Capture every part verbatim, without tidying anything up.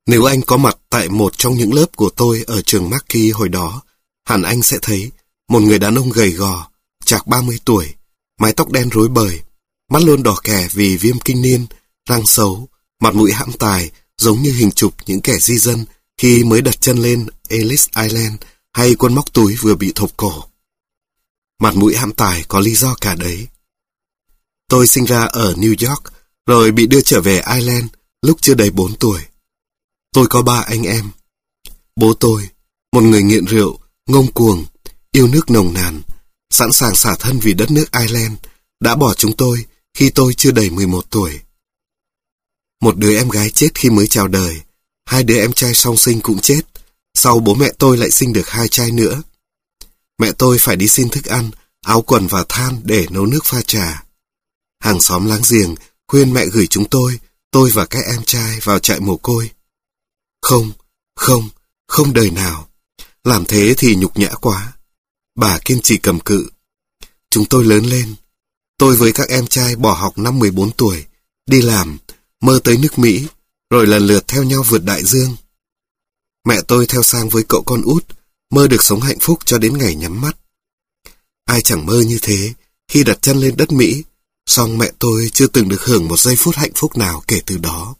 Nếu anh có mặt tại một trong những lớp của tôi ở trường Mackey hồi đó, hẳn anh sẽ thấy một người đàn ông gầy gò, chạc ba mươi tuổi, mái tóc đen rối bời, mắt luôn đỏ kè vì viêm kinh niên, răng xấu, mặt mũi hãm tài, giống như hình chụp những kẻ di dân khi mới đặt chân lên Ellis Island hay quân móc túi vừa bị thộp cổ. Mặt mũi hãm tài có lý do cả đấy. Tôi sinh ra ở New York, rồi bị đưa trở về Ireland lúc chưa đầy bốn tuổi. Tôi có ba anh em. Bố tôi, một người nghiện rượu, ngông cuồng, yêu nước nồng nàn, sẵn sàng xả thân vì đất nước Ireland, đã bỏ chúng tôi khi tôi chưa đầy mười một tuổi. Một đứa em gái chết khi mới chào đời, hai đứa em trai song sinh cũng chết, sau bố mẹ tôi lại sinh được hai trai nữa. Mẹ tôi phải đi xin thức ăn, áo quần và than để nấu nước pha trà. Hàng xóm láng giềng khuyên mẹ gửi chúng tôi, tôi và các em trai vào trại mồ côi. Không, không, không đời nào. Làm thế thì nhục nhã quá. Bà kiên trì cầm cự. Chúng tôi lớn lên. Tôi với các em trai bỏ học năm mười bốn tuổi, đi làm, mơ tới nước Mỹ, rồi lần lượt theo nhau vượt đại dương. Mẹ tôi theo sang với cậu con út, mơ được sống hạnh phúc cho đến ngày nhắm mắt. Ai chẳng mơ như thế khi đặt chân lên đất Mỹ, song mẹ tôi chưa từng được hưởng một giây phút hạnh phúc nào kể từ đó.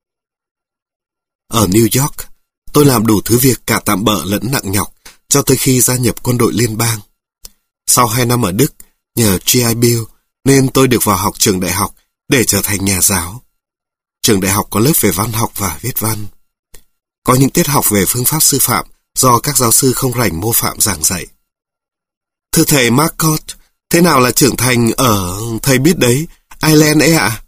Ở New York, tôi làm đủ thứ việc cả tạm bợ lẫn nặng nhọc cho tới khi gia nhập quân đội liên bang. Sau hai năm ở Đức, nhờ giê i Bill nên tôi được vào học trường đại học để trở thành nhà giáo. Trường đại học có lớp về văn học và viết văn. Có những tiết học về phương pháp sư phạm do các giáo sư không rảnh mô phạm giảng dạy. Thưa thầy Marcotte, thế nào là trưởng thành ở, thầy biết đấy, Ireland ấy ạ?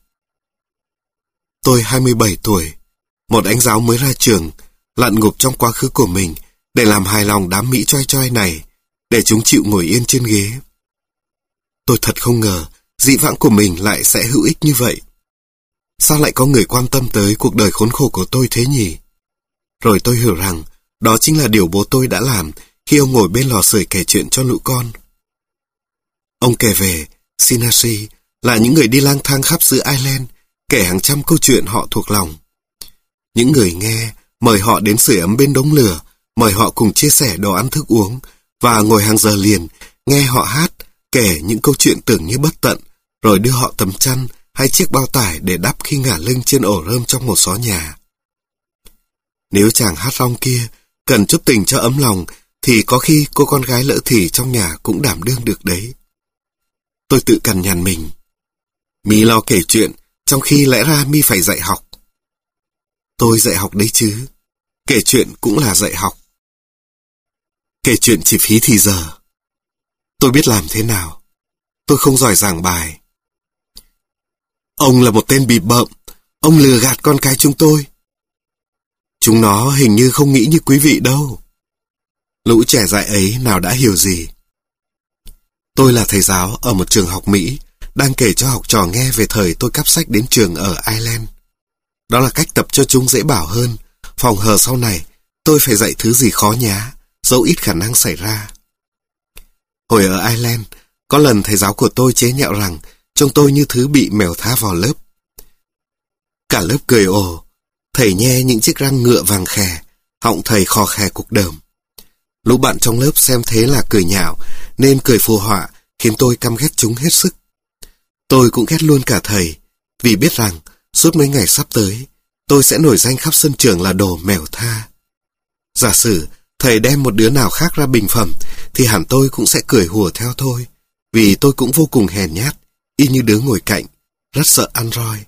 Tôi hai mươi bảy tuổi, một anh giáo mới ra trường, lặn ngục trong quá khứ của mình để làm hài lòng đám Mỹ choi choi này, để chúng chịu ngồi yên trên ghế. Tôi thật không ngờ dị vãng của mình lại sẽ hữu ích như vậy. Sao lại có người quan tâm tới cuộc đời khốn khổ của tôi thế nhỉ? Rồi tôi hiểu rằng đó chính là điều bố tôi đã làm khi ông ngồi bên lò sưởi kể chuyện cho lũ con. Ông kể về Sinasi là những người đi lang thang khắp xứ Ireland, kể hàng trăm câu chuyện họ thuộc lòng. Những người nghe mời họ đến sưởi ấm bên đống lửa, mời họ cùng chia sẻ đồ ăn thức uống và ngồi hàng giờ liền nghe họ hát, kể những câu chuyện tưởng như bất tận, rồi đưa họ tấm chăn hay chiếc bao tải để đắp khi ngả lưng trên ổ rơm trong một xó nhà. Nếu chàng hát rong kia cần chút tình cho ấm lòng, thì có khi cô con gái lỡ thì trong nhà cũng đảm đương được đấy. Tôi tự cằn nhằn mình. Mi lo kể chuyện, trong khi lẽ ra Mi phải dạy học. Tôi dạy học đấy chứ. Kể chuyện cũng là dạy học. Kể chuyện chỉ phí thì giờ. Tôi biết làm thế nào. Tôi không giỏi giảng bài. Ông là một tên bịp bợm. Ông lừa gạt con cái chúng tôi. Chúng nó hình như không nghĩ như quý vị đâu. Lũ trẻ dại ấy nào đã hiểu gì. Tôi là thầy giáo ở một trường học Mỹ, đang kể cho học trò nghe về thời tôi cắp sách đến trường ở Ireland. Đó là cách tập cho chúng dễ bảo hơn, phòng hờ sau này tôi phải dạy thứ gì khó nhá, dẫu ít khả năng xảy ra. Hồi ở Ireland, có lần thầy giáo của tôi chế nhạo rằng trông tôi như thứ bị mèo tha vào lớp. Cả lớp cười ồ, thầy nhe những chiếc răng ngựa vàng khè, họng thầy khò khè cục đờm. Lũ bạn trong lớp xem thế là cười nhạo, nên cười phù họa, khiến tôi căm ghét chúng hết sức. Tôi cũng ghét luôn cả thầy, vì biết rằng suốt mấy ngày sắp tới, tôi sẽ nổi danh khắp sân trường là đồ mèo tha. Giả sử thầy đem một đứa nào khác ra bình phẩm, thì hẳn tôi cũng sẽ cười hùa theo thôi, vì tôi cũng vô cùng hèn nhát, y như đứa ngồi cạnh, rất sợ ăn roi.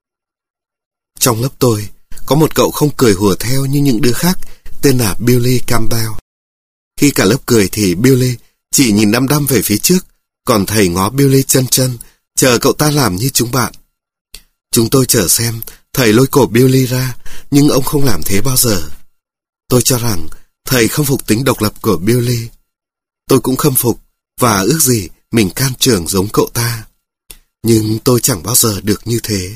Trong lớp tôi, có một cậu không cười hùa theo như những đứa khác, tên là Billy Campbell. Khi cả lớp cười thì Billy chỉ nhìn đăm đăm về phía trước, còn thầy ngó Billy chân chân, chờ cậu ta làm như chúng bạn. Chúng tôi chờ xem thầy lôi cổ Billy ra, nhưng ông không làm thế bao giờ. Tôi cho rằng thầy không phục tính độc lập của Billy. Tôi cũng khâm phục và ước gì mình can trường giống cậu ta. Nhưng tôi chẳng bao giờ được như thế.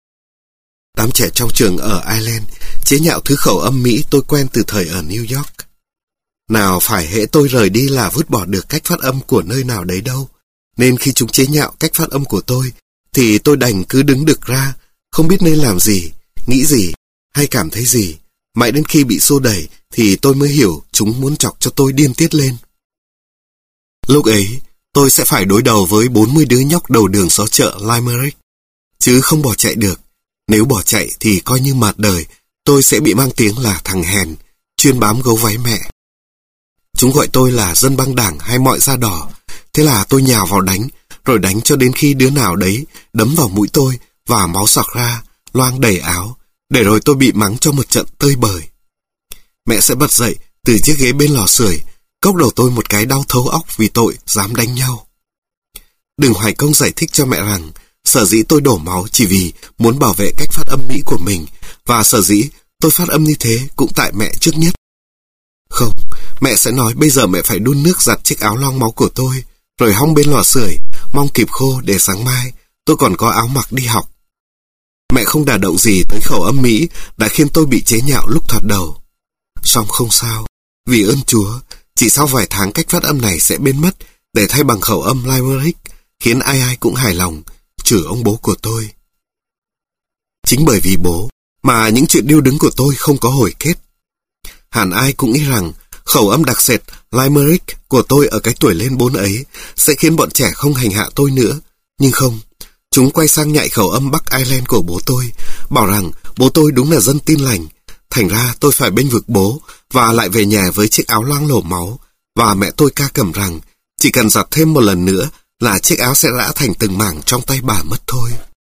Đám trẻ trong trường ở Ireland chế nhạo thứ khẩu âm Mỹ tôi quen từ thời ở New York. Nào phải hễ tôi rời đi là vứt bỏ được cách phát âm của nơi nào đấy đâu. Nên khi chúng chế nhạo cách phát âm của tôi, thì tôi đành cứ đứng đực ra, không biết nên làm gì, nghĩ gì, hay cảm thấy gì, Mãi đến khi bị xô đẩy thì tôi mới hiểu chúng muốn chọc cho tôi điên tiết lên. Lúc ấy, tôi sẽ phải đối đầu với bốn mươi đứa nhóc đầu đường xó chợ Limerick, chứ không bỏ chạy được. Nếu bỏ chạy thì coi như mạt đời, tôi sẽ bị mang tiếng là thằng hèn, chuyên bám gấu váy mẹ. Chúng gọi tôi là dân băng đảng hay mọi da đỏ, thế là tôi nhào vào đánh, rồi đánh cho đến khi đứa nào đấy đấm vào mũi tôi và máu xọc ra, loang đầy áo, để rồi tôi bị mắng cho một trận tơi bời. Mẹ sẽ bật dậy từ chiếc ghế bên lò sưởi, cốc đầu tôi một cái đau thấu óc vì tội dám đánh nhau. Đừng hoài công giải thích cho mẹ rằng sở dĩ tôi đổ máu chỉ vì muốn bảo vệ cách phát âm mỹ của mình, và sở dĩ tôi phát âm như thế cũng tại mẹ trước nhất. Không, mẹ sẽ nói bây giờ mẹ phải đun nước giặt chiếc áo loang máu của tôi, rồi hong bên lò sưởi, mong kịp khô để sáng mai tôi còn có áo mặc đi học. Mẹ không đả động gì tới khẩu âm mỹ đã khiến tôi bị chế nhạo lúc thoạt đầu. Song không sao, vì ơn Chúa, chỉ sau vài tháng cách phát âm này sẽ biến mất để thay bằng khẩu âm Limerick, khiến ai ai cũng hài lòng, trừ ông bố của tôi. Chính bởi vì bố mà những chuyện điêu đứng của tôi không có hồi kết. Hẳn ai cũng nghĩ rằng khẩu âm đặc sệt Limerick của tôi ở cái tuổi lên bốn ấy sẽ khiến bọn trẻ không hành hạ tôi nữa. Nhưng không, chúng quay sang nhại khẩu âm Bắc Ireland của bố tôi, bảo rằng bố tôi đúng là dân tin lành. Thành ra tôi phải bênh vực bố và lại về nhà với chiếc áo loang lổ máu, và mẹ tôi ca cẩm rằng chỉ cần giặt thêm một lần nữa là chiếc áo sẽ rã thành từng mảng trong tay bà mất thôi.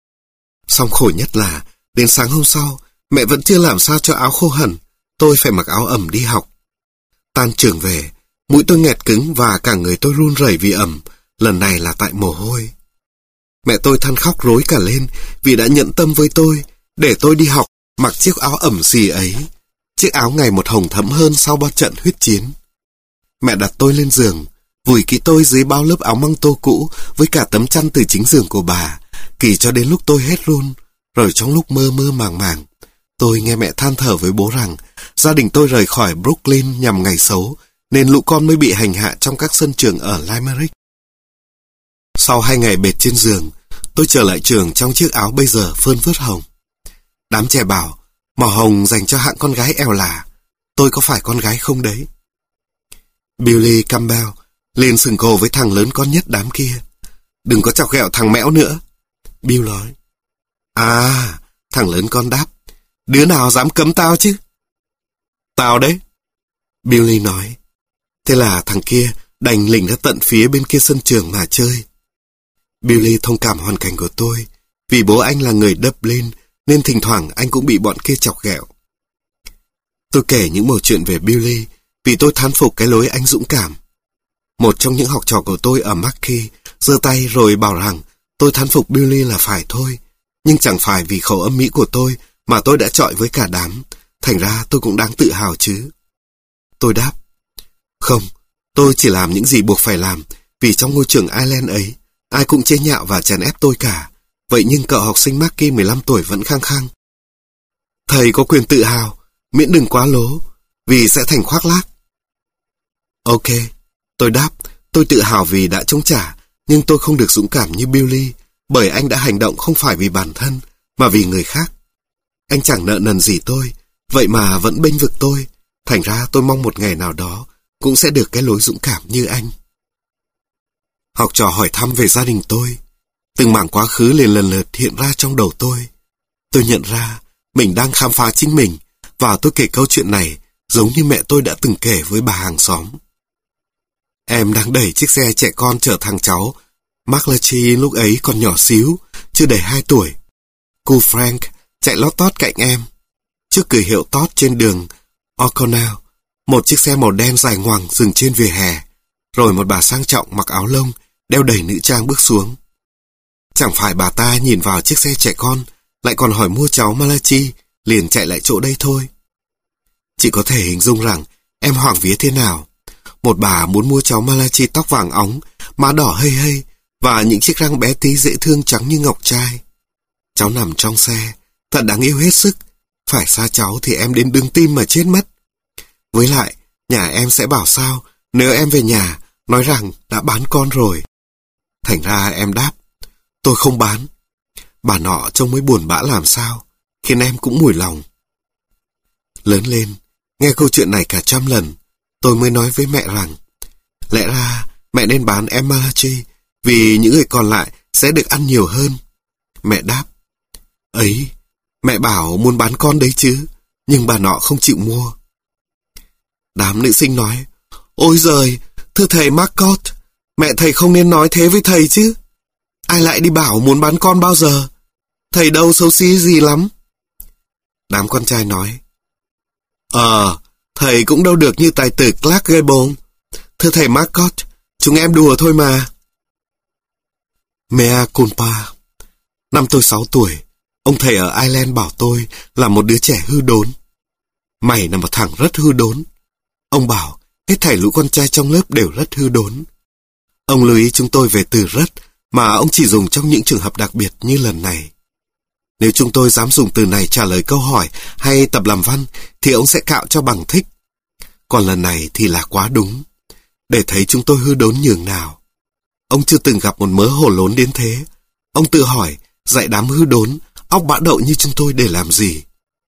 Song khổ nhất là đến sáng hôm sau, mẹ vẫn chưa làm sao cho áo khô hẳn, tôi phải mặc áo ẩm đi học. Tan trường về, mũi tôi nghẹt cứng và cả người tôi run rẩy vì ẩm, lần này là tại mồ hôi. Mẹ tôi than khóc rối cả lên vì đã nhận tâm với tôi, để tôi đi học mặc chiếc áo ẩm xì ấy, chiếc áo ngày một hồng thẫm hơn sau bao trận huyết chiến. Mẹ đặt tôi lên giường, vùi kỹ tôi dưới bao lớp áo măng tô cũ với cả tấm chăn từ chính giường của bà, kỳ cho đến lúc tôi hết run. Rồi trong lúc mơ mơ màng màng, tôi nghe mẹ than thở với bố rằng gia đình tôi rời khỏi Brooklyn nhằm ngày xấu, nên lũ con mới bị hành hạ trong các sân trường ở Limerick. Sau hai ngày bệt trên giường, tôi trở lại trường trong chiếc áo bây giờ phơn phớt hồng. Đám trẻ bảo, màu hồng dành cho hạng con gái eo là. Tôi có phải con gái không đấy? Billy Campbell liền sừng cồ với thằng lớn con nhất đám kia. Đừng có chọc ghẹo thằng mẽo nữa, Bill nói. À, thằng lớn con đáp, đứa nào dám cấm tao chứ? Tao đấy, Billy nói. Thế là thằng kia đành lỉnh ra tận phía bên kia sân trường mà chơi. Billy thông cảm hoàn cảnh của tôi, vì bố anh là người Dublin nên thỉnh thoảng anh cũng bị bọn kia chọc ghẹo. Tôi kể những mẩu chuyện về Billy vì tôi thán phục cái lối anh dũng cảm. Một trong những học trò của tôi ở Mackay giơ tay rồi bảo rằng tôi thán phục Billy là phải thôi, nhưng chẳng phải vì khẩu âm mỹ của tôi mà tôi đã chọi với cả đám, thành ra tôi cũng đáng tự hào chứ. Tôi đáp, không, tôi chỉ làm những gì buộc phải làm, vì trong ngôi trường Ireland ấy, ai cũng chế nhạo và chèn ép tôi cả. Vậy nhưng cậu học sinh Mackay mười lăm tuổi vẫn khăng khăng. Thầy có quyền tự hào, miễn đừng quá lố, vì sẽ thành khoác lác. Ok, tôi đáp, tôi tự hào vì đã chống trả, nhưng tôi không được dũng cảm như Billy, bởi anh đã hành động không phải vì bản thân, mà vì người khác. Anh chẳng nợ nần gì tôi, vậy mà vẫn bênh vực tôi, thành ra tôi mong một ngày nào đó cũng sẽ được cái lối dũng cảm như anh. Học trò hỏi thăm về gia đình tôi. Từng mảng quá khứ liền lần lượt hiện ra trong đầu tôi. Tôi nhận ra mình đang khám phá chính mình, và tôi kể câu chuyện này giống như mẹ tôi đã từng kể với bà hàng xóm. Em đang đẩy chiếc xe trẻ con chở thằng cháu McLachie lúc ấy còn nhỏ xíu, chưa đầy hai tuổi. Cô Frank chạy lót tót cạnh em. Trước cửa hiệu Todd trên đường O'Connell, một chiếc xe màu đen dài ngoằng dừng trên vỉa hè, rồi một bà sang trọng mặc áo lông, đeo đầy nữ trang bước xuống. Chẳng phải bà ta nhìn vào chiếc xe trẻ con, lại còn hỏi mua cháu Malachi, liền chạy lại chỗ đây thôi. Chị có thể hình dung rằng em hoảng vía thế nào. Một bà muốn mua cháu Malachi tóc vàng óng, má đỏ hây hây, và những chiếc răng bé tí dễ thương trắng như ngọc trai. Cháu nằm trong xe, thật đáng yêu hết sức. Phải xa cháu thì em đến đứng tim mà chết mất. Với lại, nhà em sẽ bảo sao nếu em về nhà nói rằng đã bán con rồi. Thành ra em đáp, tôi không bán. Bà nọ trông mới buồn bã làm sao, khiến em cũng mùi lòng. Lớn lên, nghe câu chuyện này cả trăm lần, tôi mới nói với mẹ rằng, lẽ ra mẹ nên bán em Malachi, vì những người còn lại sẽ được ăn nhiều hơn. Mẹ đáp, ấy, mẹ bảo muốn bán con đấy chứ, nhưng bà nọ không chịu mua. Đám nữ sinh nói, ôi giời, thưa thầy Marcot, mẹ thầy không nên nói thế với thầy chứ. Ai lại đi bảo muốn bán con bao giờ? Thầy đâu xấu xí gì lắm. Đám con trai nói, Ờ, thầy cũng đâu được như tài tử Clark Gable. Thưa thầy Marcot, chúng em đùa thôi mà. Mea culpa. Năm tôi sáu tuổi, ông thầy ở Ireland bảo tôi là một đứa trẻ hư đốn. Mày là một thằng rất hư đốn. Ông bảo, hết thảy lũ con trai trong lớp đều rất hư đốn. Ông lưu ý chúng tôi về từ rất, mà ông chỉ dùng trong những trường hợp đặc biệt như lần này. Nếu chúng tôi dám dùng từ này trả lời câu hỏi hay tập làm văn, thì ông sẽ cạo cho bằng thích. Còn lần này thì là quá đúng. Để thấy chúng tôi hư đốn nhường nào. Ông chưa từng gặp một mớ hổ lốn đến thế. Ông tự hỏi, dạy đám hư đốn, óc bã đậu như chúng tôi để làm gì?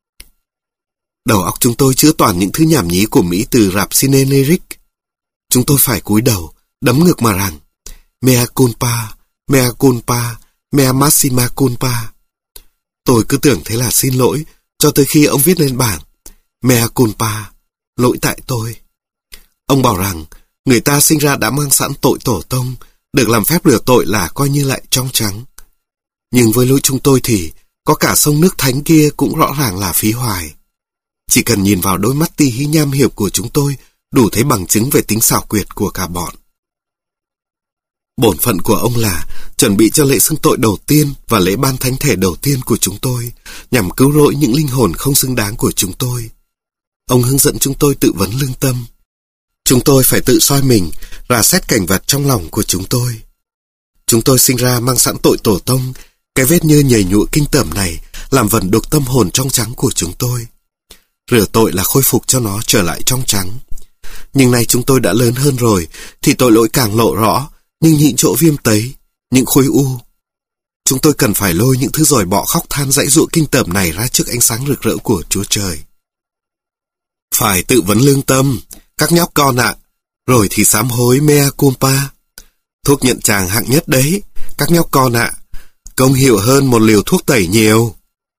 Đầu óc chúng tôi chứa toàn những thứ nhảm nhí của Mỹ từ rap cine lyric. Chúng tôi phải cúi đầu, đấm ngực mà rằng, mea culpa, mea culpa, mea massima culpa. Tôi cứ tưởng thế là xin lỗi, cho tới khi ông viết lên bảng, mea culpa, lỗi tại tôi. Ông bảo rằng, người ta sinh ra đã mang sẵn tội tổ tông, được làm phép rửa tội là coi như lại trong trắng. Nhưng với lỗi chúng tôi thì, có cả sông nước thánh kia cũng rõ ràng là phí hoài. Chỉ cần nhìn vào đôi mắt ti hí nham hiểm của chúng tôi, đủ thấy bằng chứng về tính xảo quyệt của cả bọn. Bổn phận của ông là chuẩn bị cho lễ xưng tội đầu tiên và lễ ban thánh thể đầu tiên của chúng tôi, nhằm cứu rỗi những linh hồn không xứng đáng của chúng tôi. Ông hướng dẫn chúng tôi tự vấn lương tâm. Chúng tôi phải tự soi mình, rà xét cảnh vật trong lòng của chúng tôi. Chúng tôi sinh ra mang sẵn tội tổ tông, cái vết nhơ nhầy nhụa kinh tởm này làm vẩn đục tâm hồn trong trắng của chúng tôi. Rửa tội là khôi phục cho nó trở lại trong trắng. Nhưng nay chúng tôi đã lớn hơn rồi, thì tội lỗi càng lộ rõ, nhưng những chỗ viêm tấy, những khối u. Chúng tôi cần phải lôi những thứ dòi bọ khóc than dãy dụa kinh tởm này ra trước ánh sáng rực rỡ của Chúa Trời. Phải tự vấn lương tâm, các nhóc con ạ, rồi thì sám hối mea culpa. Thuốc nhận chàng hạng nhất đấy, các nhóc con ạ, công hiệu hơn một liều thuốc tẩy nhiều.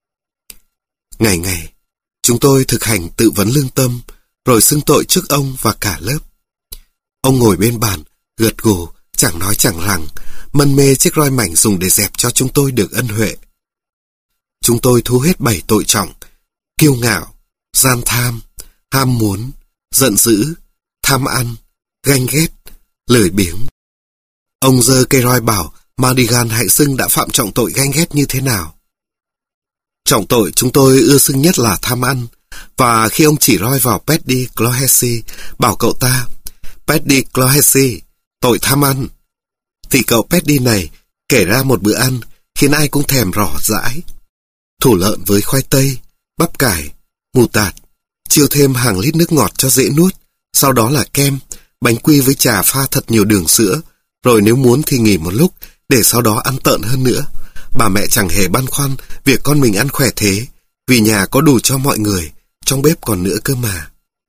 Ngày ngày, chúng tôi thực hành tự vấn lương tâm, rồi xưng tội trước ông và cả lớp. Ông ngồi bên bàn, gật gù, chẳng nói chẳng rằng, mân mê chiếc roi mảnh dùng để dẹp cho chúng tôi được ân huệ. Chúng tôi thu hết bảy tội trọng: kiêu ngạo, gian tham, ham muốn, giận dữ, tham ăn, ganh ghét, lười biếng. Ông giơ cây roi bảo Madigan hãy xưng đã phạm trọng tội ganh ghét như thế nào. Trọng tội chúng tôi ưa xưng nhất là tham ăn, và khi ông chỉ roi vào Paddy Clohessy, bảo cậu ta, Paddy Clohessy, tội tham ăn, thì cậu Paddy này kể ra một bữa ăn khiến ai cũng thèm rỏ rãi. Thủ lợn với khoai tây, bắp cải, mù tạt, chiêu thêm hàng lít nước ngọt cho dễ nuốt, sau đó là kem, bánh quy với trà pha thật nhiều đường sữa, rồi nếu muốn thì nghỉ một lúc, để sau đó ăn tợn hơn nữa. Bà mẹ chẳng hề băn khoăn việc con mình ăn khỏe thế, vì nhà có đủ cho mọi người, trong bếp còn nữa cơ mà.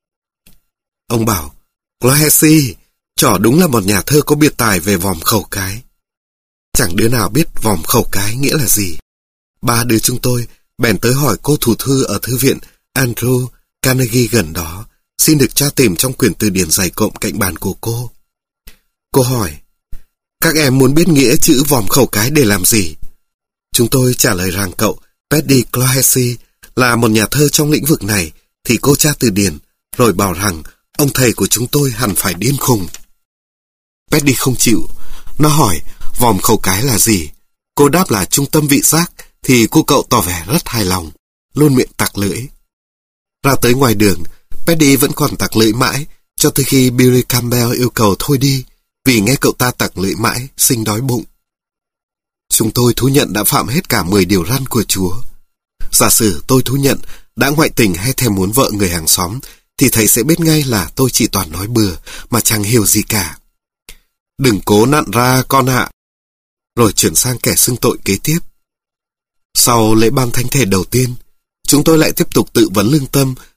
Ông bảo, Clohessy, trỏ đúng là một nhà thơ có biệt tài về vòm khẩu cái. Chẳng đứa nào biết vòm khẩu cái nghĩa là gì. Ba đứa chúng tôi bèn tới hỏi cô thủ thư ở thư viện Andrew Carnegie gần đó, xin được tra tìm trong quyển từ điển dày cộm cạnh bàn của cô. Cô hỏi, các em muốn biết nghĩa chữ vòm khẩu cái để làm gì? Chúng tôi trả lời rằng cậu Paddy Clohessy là một nhà thơ trong lĩnh vực này, thì cô tra từ điển, rồi bảo rằng ông thầy của chúng tôi hẳn phải điên khùng. Paddy không chịu, nó hỏi vòm khẩu cái là gì. Cô đáp là trung tâm vị giác, thì cô cậu tỏ vẻ rất hài lòng, luôn miệng tặc lưỡi. Ra tới ngoài đường, Paddy vẫn còn tặc lưỡi mãi, cho tới khi Billy Campbell yêu cầu thôi đi, vì nghe cậu ta tặc lưỡi mãi, sinh đói bụng. Chúng tôi thú nhận đã phạm hết cả mười điều răn của Chúa. Giả sử tôi thú nhận đã ngoại tình hay thèm muốn vợ người hàng xóm, thì thầy sẽ biết ngay là tôi chỉ toàn nói bừa, mà chẳng hiểu gì cả. Đừng cố nặn ra con ạ. Rồi chuyển sang kẻ xưng tội kế tiếp. Sau lễ ban thánh thể đầu tiên, chúng tôi lại tiếp tục tự vấn lương tâm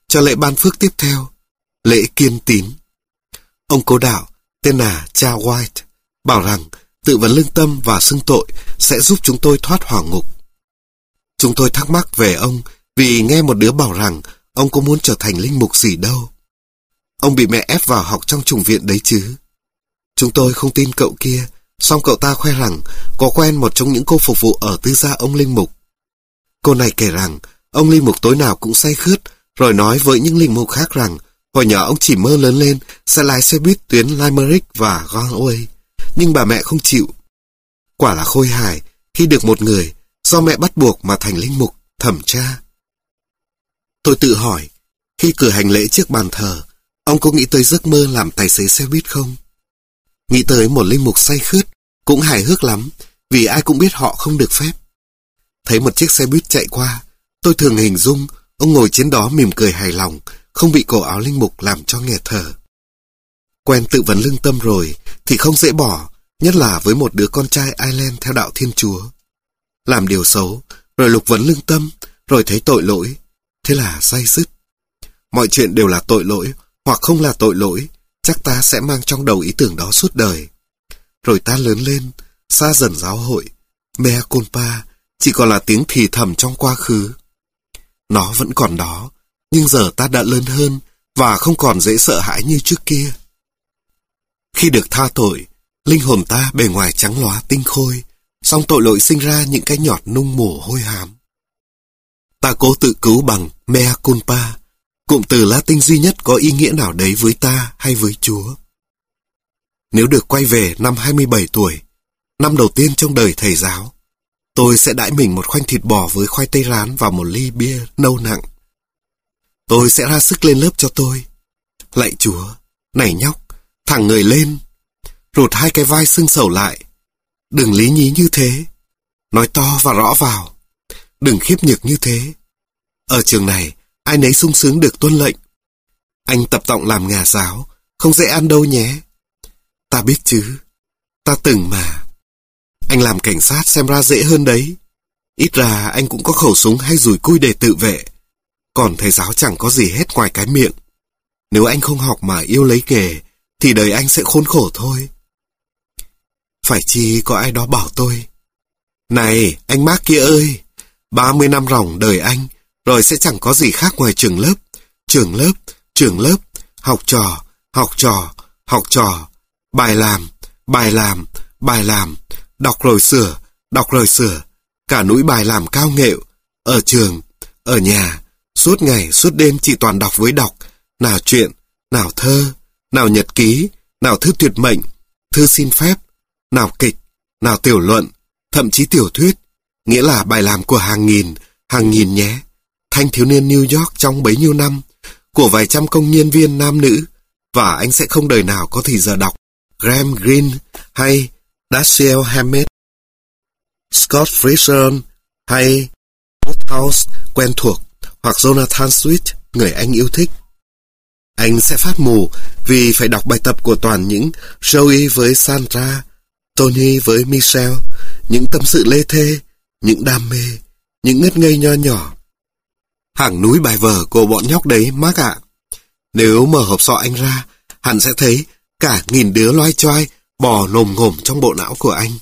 cho lễ ban phước tiếp theo, lễ kiên tín. Ông cố đạo, tên là cha White, bảo rằng tự vấn lương tâm và xưng tội sẽ giúp chúng tôi thoát hỏa ngục. Chúng tôi thắc mắc về ông vì nghe một đứa bảo rằng ông có muốn trở thành linh mục gì đâu. Ông bị mẹ ép vào học trong chủng viện đấy chứ. Chúng tôi không tin cậu kia, song cậu ta khoe rằng có quen một trong những cô phục vụ ở tư gia ông linh mục. Cô này kể rằng ông linh mục tối nào cũng say khướt, rồi nói với những linh mục khác rằng hồi nhỏ ông chỉ mơ lớn lên sẽ lái xe buýt tuyến Limerick và Galway, nhưng bà mẹ không chịu. Quả là khôi hài khi được một người do mẹ bắt buộc mà thành linh mục, thẩm tra. Tôi tự hỏi, khi cử hành lễ trước bàn thờ, ông có nghĩ tới giấc mơ làm tài xế xe buýt không? Nghĩ tới một linh mục say khướt cũng hài hước lắm, vì ai cũng biết họ không được phép. Thấy một chiếc xe buýt chạy qua, tôi thường hình dung ông ngồi trên đó mỉm cười hài lòng, không bị cổ áo linh mục làm cho nghẹt thở. Quen tự vấn lương tâm rồi thì không dễ bỏ, nhất là với một đứa con trai Ireland theo đạo Thiên Chúa. Làm điều xấu, rồi lục vấn lương tâm, rồi thấy tội lỗi, thế là day dứt. Mọi chuyện đều là tội lỗi, hoặc không là tội lỗi, chắc ta sẽ mang trong đầu ý tưởng đó suốt đời. Rồi ta lớn lên, xa dần giáo hội, mea culpa chỉ còn là tiếng thì thầm trong quá khứ. Nó vẫn còn đó, nhưng giờ ta đã lớn hơn và không còn dễ sợ hãi như trước kia. Khi được tha tội, linh hồn ta bề ngoài trắng lóa tinh khôi, song tội lỗi sinh ra những cái nhọt nung mồ hôi hám. Ta cố tự cứu bằng mea culpa, cụm từ Latin duy nhất có ý nghĩa nào đấy với ta hay với Chúa. Nếu được quay về năm hai mươi bảy tuổi, năm đầu tiên trong đời thầy giáo, tôi sẽ đãi mình một khoanh thịt bò với khoai tây rán và một ly bia nâu nặng. Tôi sẽ ra sức lên lớp cho tôi. Lạy Chúa, này nhóc, thẳng người lên, rụt hai cái vai xương sầu lại. Đừng lý nhí như thế, nói to và rõ vào. Đừng khiếp nhược như thế. Ở trường này, ai nấy sung sướng được tuân lệnh. Anh tập tọng làm nhà giáo, không dễ ăn đâu nhé. Ta biết chứ, ta từng mà. Anh làm cảnh sát xem ra dễ hơn đấy. Ít ra anh cũng có khẩu súng hay dùi cui để tự vệ. Còn thầy giáo chẳng có gì hết ngoài cái miệng. Nếu anh không học mà yêu lấy nghề, thì đời anh sẽ khốn khổ thôi. Phải chi có ai đó bảo tôi, này, anh Mark kia ơi, ba mươi năm ròng đời anh, rồi sẽ chẳng có gì khác ngoài trường lớp, trường lớp, trường lớp, học trò, học trò, học trò, bài làm, bài làm, bài làm, đọc rồi sửa, đọc rồi sửa, cả núi bài làm cao nghệu, ở trường, ở nhà, suốt ngày, suốt đêm chỉ toàn đọc với đọc, nào truyện, nào thơ, nào nhật ký, nào thư tuyệt mệnh, thư xin phép, nào kịch, nào tiểu luận, thậm chí tiểu thuyết, nghĩa là bài làm của hàng nghìn, hàng nghìn nhé, thanh thiếu niên New York trong bấy nhiêu năm, của vài trăm công nhân viên nam nữ, và anh sẽ không đời nào có thì giờ đọc Graham Greene hay Dashiell Hammett, Scott Friesen hay Woodhouse quen thuộc, hoặc Jonathan Swift, người anh yêu thích. Anh sẽ phát mù vì phải đọc bài tập của toàn những Joey với Sandra, Tony với Michelle, những tâm sự lê thê, những đam mê, những ngất ngây nho nhỏ. Hàng núi bài vở của bọn nhóc đấy, Mark ạ. Nếu mở hộp sọ anh ra, hẳn sẽ thấy cả nghìn đứa loai choai bò nồm ngồm trong bộ não của anh.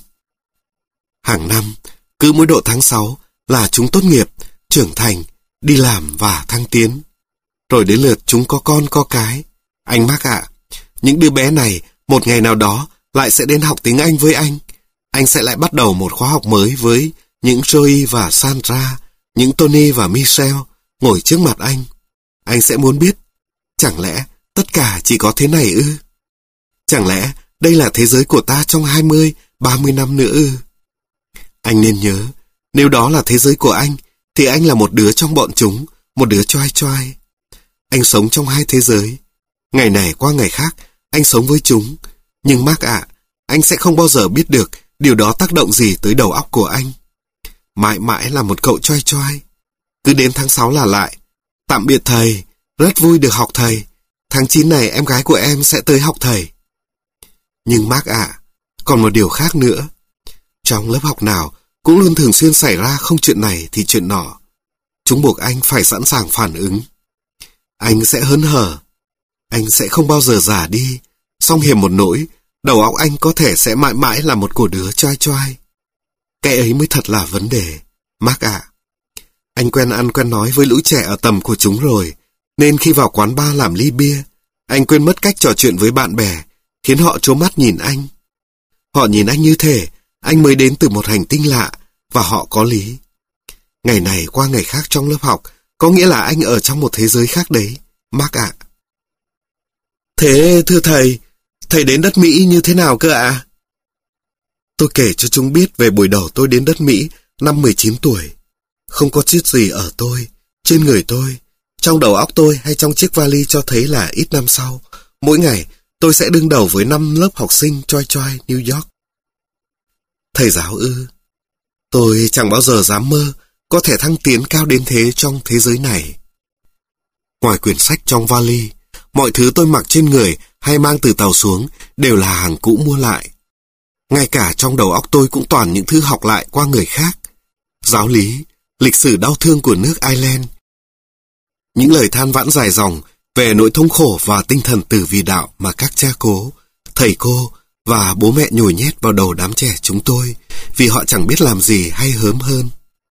Hàng năm, cứ mỗi độ tháng sáu là chúng tốt nghiệp, trưởng thành, đi làm và thăng tiến. Rồi đến lượt chúng có con có cái. Anh Mark ạ, những đứa bé này một ngày nào đó lại sẽ đến học tiếng Anh với anh. Anh sẽ lại bắt đầu một khóa học mới với những Joey và Sandra, những Tony và Michelle ngồi trước mặt anh. Anh sẽ muốn biết, chẳng lẽ tất cả chỉ có thế này ư? Chẳng lẽ đây là thế giới của ta trong hai mươi, ba mươi năm nữa ư? Anh nên nhớ, nếu đó là thế giới của anh, thì anh là một đứa trong bọn chúng, một đứa choai choai. Anh sống trong hai thế giới. Ngày này qua ngày khác, anh sống với chúng. Nhưng Mark ạ, anh sẽ không bao giờ biết được điều đó tác động gì tới đầu óc của anh. Mãi mãi là một cậu choai choai. Cứ đến tháng sáu là lại. Tạm biệt thầy, rất vui được học thầy. Tháng chín này em gái của em sẽ tới học thầy. Nhưng Mark ạ, còn một điều khác nữa. Trong lớp học nào cũng luôn thường xuyên xảy ra không chuyện này thì chuyện nọ. Chúng buộc anh phải sẵn sàng phản ứng. Anh sẽ hớn hở. Anh sẽ không bao giờ già đi. Song hiềm một nỗi, đầu óc anh có thể sẽ mãi mãi là một cô đứa choai choai. Cái ấy mới thật là vấn đề, Mark ạ. Anh quen ăn quen nói với lũ trẻ ở tầm của chúng rồi, nên khi vào quán bar làm ly bia, anh quên mất cách trò chuyện với bạn bè, khiến họ trố mắt nhìn anh. Họ nhìn anh như thể anh mới đến từ một hành tinh lạ, và họ có lý. Ngày này qua ngày khác trong lớp học, có nghĩa là anh ở trong một thế giới khác đấy, Mark ạ. Thế thưa thầy, thầy đến đất Mỹ như thế nào cơ ạ? Tôi kể cho chúng biết về buổi đầu tôi đến đất Mỹ năm mười chín tuổi. Không có chút gì ở tôi, trên người tôi, trong đầu óc tôi hay trong chiếc vali cho thấy là ít năm sau, mỗi ngày tôi sẽ đương đầu với năm lớp học sinh choi choi New York. Thầy giáo ư? Tôi chẳng bao giờ dám mơ có thể thăng tiến cao đến thế trong thế giới này. Ngoài quyển sách trong vali, mọi thứ tôi mặc trên người hay mang từ tàu xuống đều là hàng cũ mua lại. Ngay cả trong đầu óc tôi cũng toàn những thứ học lại qua người khác. Giáo lý, lịch sử đau thương của nước Ireland. Những lời than vãn dài dòng về nỗi thống khổ và tinh thần tử vì đạo mà các cha cố, thầy cô và bố mẹ nhồi nhét vào đầu đám trẻ chúng tôi, vì họ chẳng biết làm gì hay hớm hơn.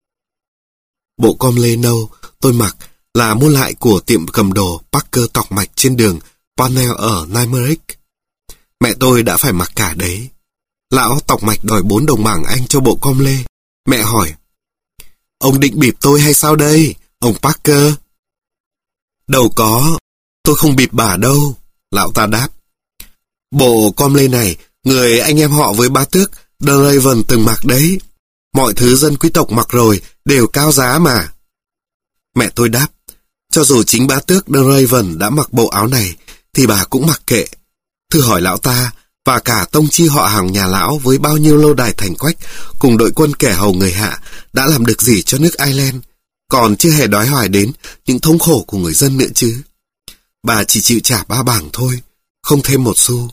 Bộ com lê nâu tôi mặc là mua lại của tiệm cầm đồ Parker tọc mạch trên đường Parnell ở Limerick. Mẹ tôi đã phải mặc cả đấy. Lão tọc mạch đòi bốn đồng bảng Anh cho bộ com lê. Mẹ hỏi, ông định bịp tôi hay sao đây, ông Parker? Đâu có, tôi không bịp bà đâu, lão ta đáp. Bộ com lê này, người anh em họ với bá tước The Raven từng mặc đấy. Mọi thứ dân quý tộc mặc rồi đều cao giá mà. Mẹ tôi đáp, cho dù chính bá tước The Raven đã mặc bộ áo này, thì bà cũng mặc kệ. Thử hỏi lão ta, và cả tông chi họ hàng nhà lão với bao nhiêu lâu đài thành quách, cùng đội quân kẻ hầu người hạ, đã làm được gì cho nước Ireland, còn chưa hề đói hoài đến những thống khổ của người dân nữa chứ. Bà chỉ chịu trả ba bảng thôi, không thêm một xu.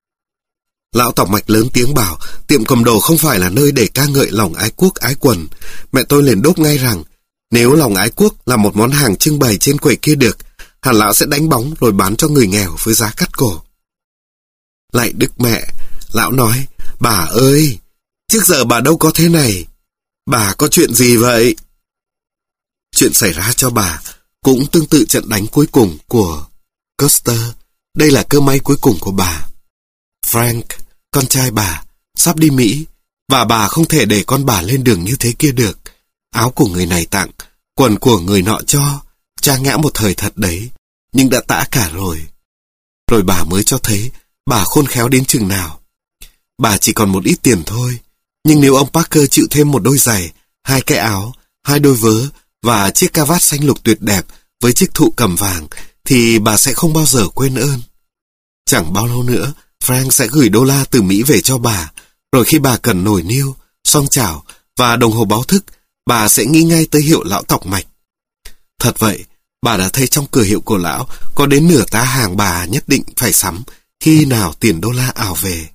Lão tọc mạch lớn tiếng bảo tiệm cầm đồ không phải là nơi để ca ngợi lòng ái quốc ái quần. Mẹ tôi liền đốt ngay rằng, nếu lòng ái quốc là một món hàng trưng bày trên quầy kia được, hẳn lão sẽ đánh bóng rồi bán cho người nghèo với giá cắt cổ. Lạy Đức Mẹ, lão nói, bà ơi, trước giờ bà đâu có thế này. Bà có chuyện gì vậy? Chuyện xảy ra cho bà cũng tương tự trận đánh cuối cùng của Custer. Đây là cơ may cuối cùng của bà. Frank, con trai bà, sắp đi Mỹ, và bà không thể để con bà lên đường như thế kia được. Áo của người này tặng, quần của người nọ cho, trang nhã một thời thật đấy, nhưng đã tã cả rồi. Rồi bà mới cho thấy bà khôn khéo đến chừng nào. Bà chỉ còn một ít tiền thôi, nhưng nếu ông Parker chịu thêm một đôi giày, hai cái áo, hai đôi vớ và chiếc cà vạt xanh lục tuyệt đẹp với chiếc thụ cầm vàng, thì bà sẽ không bao giờ quên ơn. Chẳng bao lâu nữa, Frank sẽ gửi đô la từ Mỹ về cho bà, rồi khi bà cần nồi niêu, xoong chảo và đồng hồ báo thức, bà sẽ nghĩ ngay tới hiệu lão tọc mạch. Thật vậy, bà đã thấy trong cửa hiệu của lão có đến nửa tá hàng bà nhất định phải sắm khi nào tiền đô la ảo về.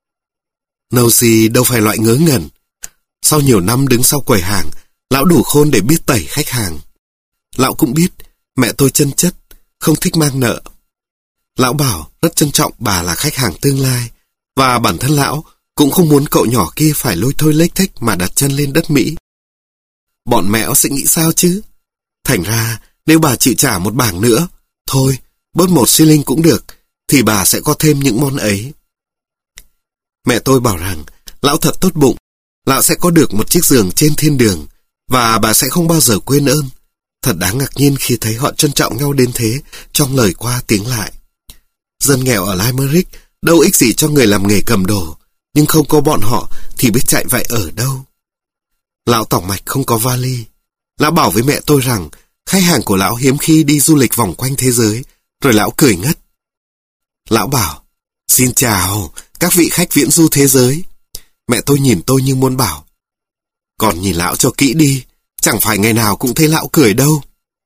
Nosy đâu phải loại ngớ ngẩn. Sau nhiều năm đứng sau quầy hàng, lão đủ khôn để biết tẩy khách hàng. Lão cũng biết mẹ tôi chân chất, không thích mang nợ. Lão bảo rất trân trọng bà là khách hàng tương lai, và bản thân lão cũng không muốn cậu nhỏ kia phải lôi thôi lếch thếch mà đặt chân lên đất Mỹ. Bọn mẹo sẽ nghĩ sao chứ? Thành ra, nếu bà chịu trả một bảng nữa, thôi, bớt một xi linh cũng được, thì bà sẽ có thêm những món ấy. Mẹ tôi bảo rằng, lão thật tốt bụng, lão sẽ có được một chiếc giường trên thiên đường, và bà sẽ không bao giờ quên ơn. Thật đáng ngạc nhiên khi thấy họ trân trọng nhau đến thế trong lời qua tiếng lại. Dân nghèo ở Limerick đâu ích gì cho người làm nghề cầm đồ, nhưng không có bọn họ thì biết chạy vậy ở đâu. Lão tọc mạch không có vali. Lão bảo với mẹ tôi rằng khách hàng của lão hiếm khi đi du lịch vòng quanh thế giới, rồi lão cười ngất. Lão bảo, xin chào các vị khách viễn du thế giới. Mẹ tôi nhìn tôi như muốn bảo, còn nhìn lão cho kỹ đi, chẳng phải ngày nào cũng thấy lão cười đâu.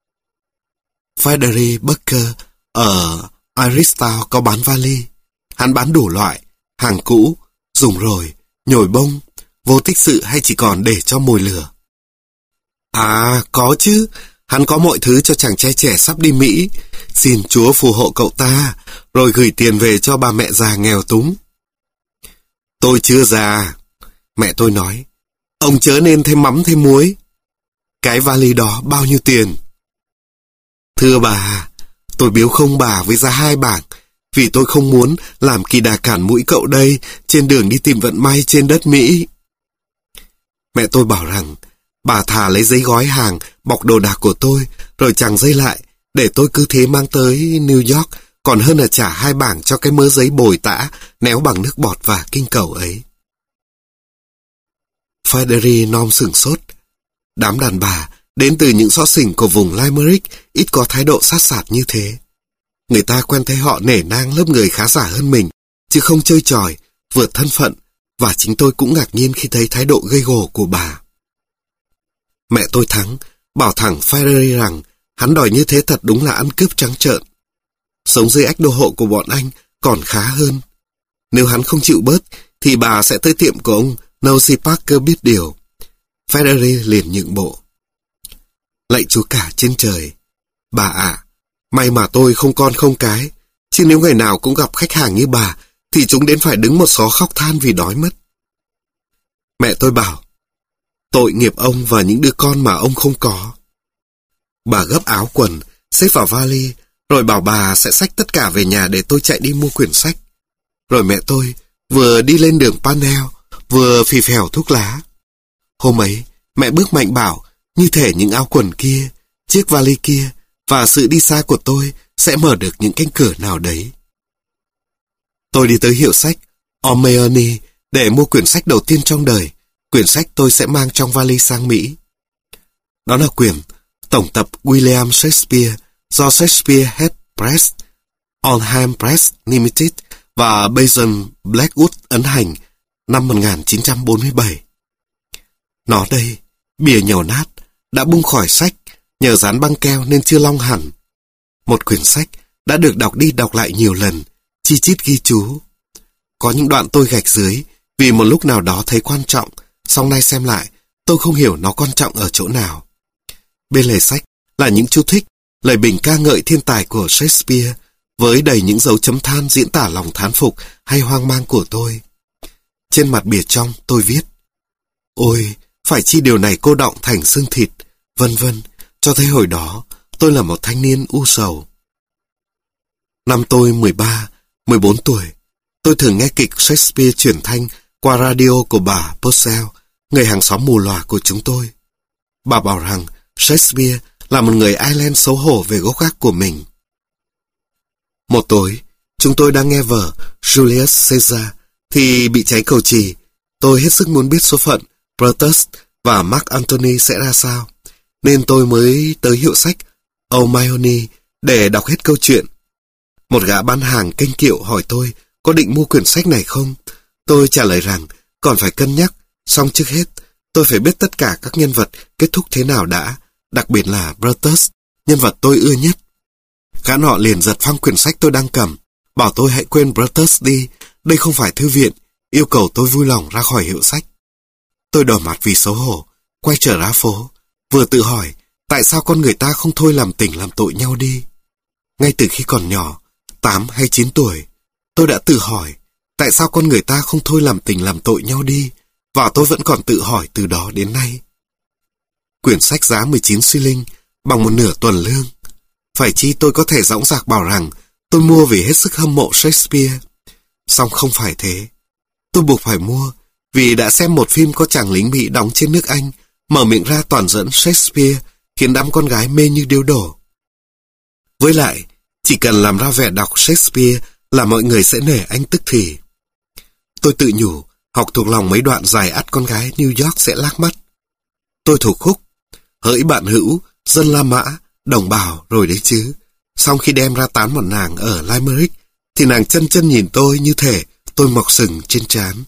Frederick Bucker ở Iristown có bán vali. Hắn bán đủ loại, hàng cũ, dùng rồi, nhồi bông, vô tích sự hay chỉ còn để cho mồi lửa. À, có chứ, hắn có mọi thứ cho chàng trai trẻ sắp đi Mỹ, Xin Chúa phù hộ cậu ta, rồi gửi tiền về cho bà mẹ già nghèo túng. Tôi chưa già, mẹ tôi nói. Ông chớ nên thêm mắm thêm muối. Cái vali đó bao nhiêu tiền? Thưa bà, tôi biếu không bà với giá hai bảng, vì tôi không muốn làm kỳ đà cản mũi cậu đây trên đường đi tìm vận may trên đất Mỹ. Mẹ tôi bảo rằng bà thà lấy giấy gói hàng bọc đồ đạc của tôi rồi chẳng dây lại để tôi cứ thế mang tới New York, còn hơn là trả hai bảng cho cái mớ giấy bồi tã néo bằng nước bọt và kinh cầu ấy. Frederick nom sửng sốt. Đám đàn bà đến từ những xó xỉnh của vùng Limerick ít có thái độ sát sạt như thế. Người ta quen thấy họ nể nang lớp người khá giả hơn mình, chứ không chơi tròi, vượt thân phận, và chính tôi cũng ngạc nhiên khi thấy thái độ gây gổ của bà. Mẹ tôi thắng, bảo thẳng Frederick rằng hắn đòi như thế thật đúng là ăn cướp trắng trợn. Sống dưới ách đô hộ của bọn anh còn khá hơn. Nếu hắn không chịu bớt, thì bà sẽ tới tiệm của ông Nosey Parker biết điều. Frederick liền nhượng bộ. Lạy Chúa cả trên trời, bà ạ, may mà tôi không con không cái, chứ nếu ngày nào cũng gặp khách hàng như bà, thì chúng đến phải đứng một xó khóc than vì đói mất. Mẹ tôi bảo, tội nghiệp ông và những đứa con mà ông không có. Bà gấp áo quần, xếp vào vali, rồi bảo bà sẽ xách tất cả về nhà để tôi chạy đi mua quyển sách. Rồi mẹ tôi vừa đi lên đường Panel, vừa phì phèo thuốc lá. Hôm ấy, mẹ bước mạnh bảo, như thể những áo quần kia, chiếc vali kia và sự đi xa của tôi sẽ mở được những cánh cửa nào đấy. Tôi đi tới hiệu sách O'Mahony để mua quyển sách đầu tiên trong đời, quyển sách tôi sẽ mang trong vali sang Mỹ. Đó là quyển Tổng tập William Shakespeare do Shakespeare Head Press, Oldham Press Limited và Basil Blackwood ấn hành năm một nghìn chín trăm bốn mươi bảy. Nó đây, bìa nhầu nát, đã bung khỏi sách, nhờ dán băng keo nên chưa long hẳn. Một quyển sách đã được đọc đi đọc lại nhiều lần, chi chít ghi chú. Có những đoạn tôi gạch dưới vì một lúc nào đó thấy quan trọng, song nay xem lại, tôi không hiểu nó quan trọng ở chỗ nào. Bên lề sách là những chú thích, lời bình ca ngợi thiên tài của Shakespeare, với đầy những dấu chấm than diễn tả lòng thán phục hay hoang mang của tôi. Trên mặt bìa trong tôi viết: ôi, phải chi điều này cô đọng thành xương thịt, vân vân, cho thấy hồi đó tôi là một thanh niên u sầu. Năm tôi mười ba, mười bốn tuổi, tôi thường nghe kịch Shakespeare truyền thanh qua radio của bà Purcell, người hàng xóm mù lòa của chúng tôi. Bà bảo rằng Shakespeare là một người Ireland xấu hổ về gốc gác của mình. Một tối, chúng tôi đang nghe vở Julius Caesar thì bị cháy cầu chì. Tôi hết sức muốn biết số phận Brutus và Mark Antony sẽ ra sao, nên tôi mới tới hiệu sách O'Mahony để đọc hết câu chuyện. Một gã bán hàng kênh kiệu hỏi tôi có định mua quyển sách này không. Tôi trả lời rằng còn phải cân nhắc, song trước hết tôi phải biết tất cả các nhân vật kết thúc thế nào đã, đặc biệt là Brutus, nhân vật tôi ưa nhất. Gã nọ liền giật phăng quyển sách tôi đang cầm, bảo tôi hãy quên Brutus đi, đây không phải thư viện, yêu cầu tôi vui lòng ra khỏi hiệu sách. Tôi đỏ mặt vì xấu hổ, quay trở ra phố, vừa tự hỏi tại sao con người ta không thôi làm tình làm tội nhau đi. Ngay từ khi còn nhỏ, tám hay chín tuổi, tôi đã tự hỏi tại sao con người ta không thôi làm tình làm tội nhau đi, và tôi vẫn còn tự hỏi từ đó đến nay. Quyển sách giá mười chín suy linh, bằng một nửa tuần lương. Phải chi tôi có thể dõng dạc bảo rằng tôi mua vì hết sức hâm mộ Shakespeare. Song không phải thế. Tôi buộc phải mua vì đã xem một phim có chàng lính Mỹ đóng trên nước Anh, mở miệng ra toàn dẫn Shakespeare, khiến đám con gái mê như điếu đổ. Với lại, chỉ cần làm ra vẻ đọc Shakespeare là mọi người sẽ nể anh tức thì. Tôi tự nhủ, học thuộc lòng mấy đoạn dài ắt con gái New York sẽ lác mắt. Tôi thuộc khúc: hỡi bạn hữu, dân La Mã, đồng bào rồi đấy chứ. Xong khi đem ra tán một nàng ở Limerick, thì nàng chân chân nhìn tôi như thể tôi mọc sừng trên trán.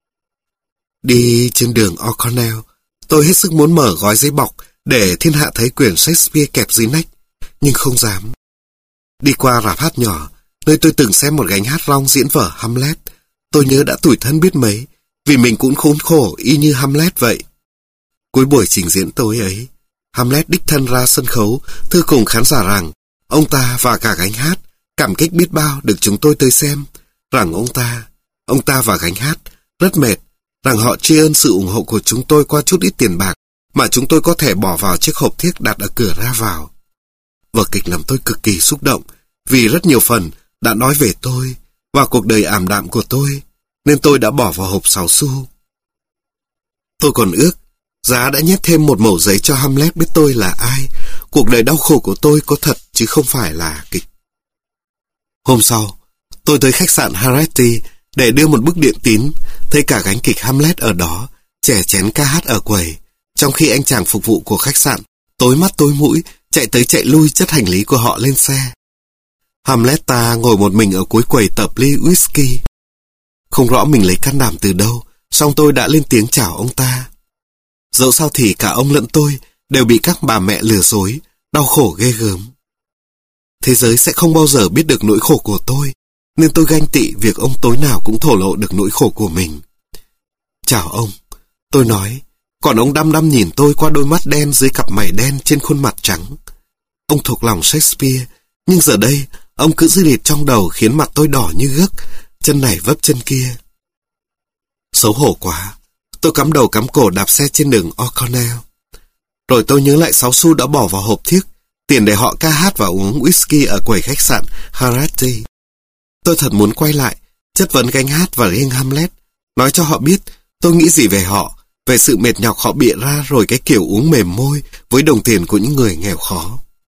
Đi trên đường O'Connell, tôi hết sức muốn mở gói giấy bọc để thiên hạ thấy quyển Shakespeare kẹp dưới nách, nhưng không dám. Đi qua rạp hát nhỏ, nơi tôi từng xem một gánh hát rong diễn vở Hamlet, tôi nhớ đã tủi thân biết mấy, vì mình cũng khốn khổ y như Hamlet vậy. Cuối buổi trình diễn tối ấy, Hamlet đích thân ra sân khấu, thưa cùng khán giả rằng Ông ta và cả gánh hát cảm kích biết bao được chúng tôi tới xem, rằng ông ta, ông ta và gánh hát rất mệt, rằng họ tri ân sự ủng hộ của chúng tôi qua chút ít tiền bạc mà chúng tôi có thể bỏ vào chiếc hộp thiếc đặt ở cửa ra vào. Vở kịch làm tôi cực kỳ xúc động, vì rất nhiều phần đã nói về tôi và cuộc đời ảm đạm của tôi, nên tôi đã bỏ vào hộp sáu xu. Tôi còn ước giá đã nhét thêm một mẩu giấy cho Hamlet biết tôi là ai. Cuộc đời đau khổ của tôi có thật chứ không phải là kịch. Hôm sau, tôi tới khách sạn Harati để đưa một bức điện tín, thấy cả gánh kịch Hamlet ở đó, chè chén ca hát ở quầy, trong khi anh chàng phục vụ của khách sạn tối mắt tối mũi chạy tới chạy lui chất hành lý của họ lên xe. Hamlet ta ngồi một mình ở cuối quầy tập ly whisky. Không rõ mình lấy can đảm từ đâu, song tôi đã lên tiếng chào ông ta. Dẫu sao thì cả ông lẫn tôi đều bị các bà mẹ lừa dối, đau khổ ghê gớm. Thế giới sẽ không bao giờ biết được nỗi khổ của tôi, nên tôi ganh tị việc ông tối nào cũng thổ lộ được nỗi khổ của mình. Chào ông, tôi nói, còn ông đăm đăm nhìn tôi qua đôi mắt đen dưới cặp mày đen trên khuôn mặt trắng. Ông thuộc lòng Shakespeare, nhưng giờ đây ông cứ dư liệt trong đầu khiến mặt tôi đỏ như gấc, chân này vấp chân kia. Xấu hổ quá, tôi cắm đầu cắm cổ đạp xe trên đường O'Connell. Rồi tôi nhớ lại sáu xu đã bỏ vào hộp thiếc, tiền để họ ca hát và uống whisky ở quầy khách sạn Harati. Tôi thật muốn quay lại, chất vấn gánh hát và riêng Hamlet, nói cho họ biết tôi nghĩ gì về họ, về sự mệt nhọc họ bịa ra rồi cái kiểu uống mềm môi với đồng tiền của những người nghèo khó.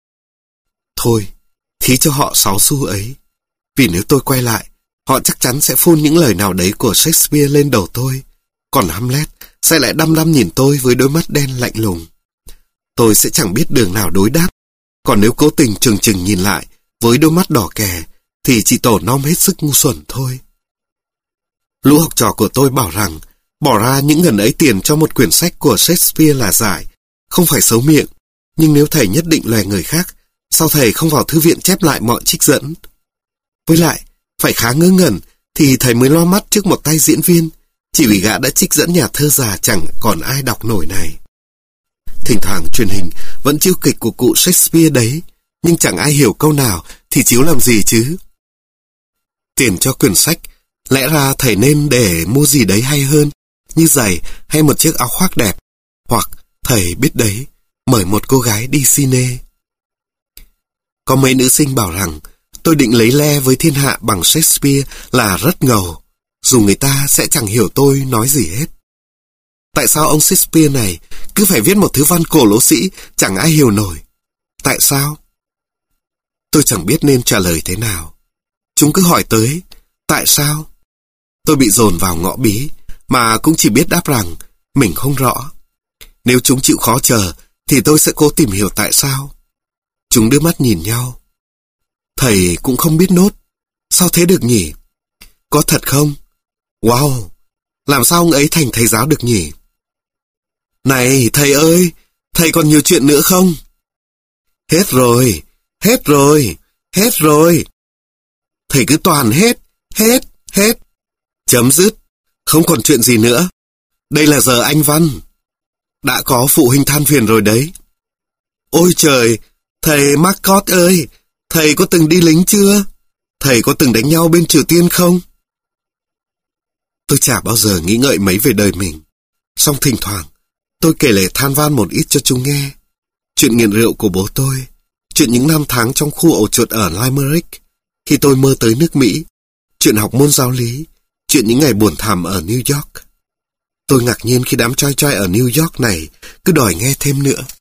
Thôi, thí cho họ sáu xu ấy, vì nếu tôi quay lại, họ chắc chắn sẽ phun những lời nào đấy của Shakespeare lên đầu tôi, còn Hamlet sẽ lại đăm đăm nhìn tôi với đôi mắt đen lạnh lùng. Tôi sẽ chẳng biết đường nào đối đáp, còn nếu cố tình chừng chừng nhìn lại với đôi mắt đỏ kè, thì chỉ tổ nom hết sức ngu xuẩn thôi. Lũ học trò của tôi bảo rằng bỏ ra những ngần ấy tiền cho một quyển sách của Shakespeare là giải, không phải xấu miệng, nhưng nếu thầy nhất định lòe người khác, sao thầy không vào thư viện chép lại mọi trích dẫn? Với lại, phải khá ngớ ngẩn thì thầy mới lo mắt trước một tay diễn viên, chỉ vì gã đã trích dẫn nhà thơ già chẳng còn ai đọc nổi này. Thỉnh thoảng truyền hình vẫn chiếu kịch của cụ Shakespeare đấy, nhưng chẳng ai hiểu câu nào thì chiếu làm gì chứ. Tiền cho quyển sách, lẽ ra thầy nên để mua gì đấy hay hơn, như giày hay một chiếc áo khoác đẹp, hoặc thầy biết đấy, mời một cô gái đi cine. Có mấy nữ sinh bảo rằng tôi định lấy le với thiên hạ bằng Shakespeare là rất ngầu, dù người ta sẽ chẳng hiểu tôi nói gì hết. Tại sao ông Shakespeare này cứ phải viết một thứ văn cổ lỗ sĩ chẳng ai hiểu nổi? Tại sao? Tôi chẳng biết nên trả lời thế nào. Chúng cứ hỏi tới, tại sao? Tôi bị dồn vào ngõ bí, mà cũng chỉ biết đáp rằng mình không rõ. Nếu chúng chịu khó chờ, thì tôi sẽ cố tìm hiểu tại sao. Chúng đưa mắt nhìn nhau. Thầy cũng không biết nốt. Sao thế được nhỉ? Có thật không? Wow! Làm sao ông ấy thành thầy giáo được nhỉ? Này, thầy ơi! Thầy còn nhiều chuyện nữa không? Hết rồi! Hết rồi! Hết rồi! Thầy cứ toàn hết! Hết! Hết! Chấm dứt! Không còn chuyện gì nữa. Đây là giờ Anh văn. Đã có phụ huynh than phiền rồi đấy. Ôi trời! Thầy Marcot ơi! Thầy có từng đi lính chưa? Thầy có từng đánh nhau bên Triều Tiên không? Tôi chả bao giờ nghĩ ngợi mấy về đời mình. Song thỉnh thoảng, tôi kể lể than van một ít cho chúng nghe. Chuyện nghiện rượu của bố tôi, chuyện những năm tháng trong khu ổ chuột ở Limerick, khi tôi mơ tới nước Mỹ, chuyện học môn giáo lý, chuyện những ngày buồn thảm ở New York. Tôi ngạc nhiên khi đám choi choi ở New York này cứ đòi nghe thêm nữa.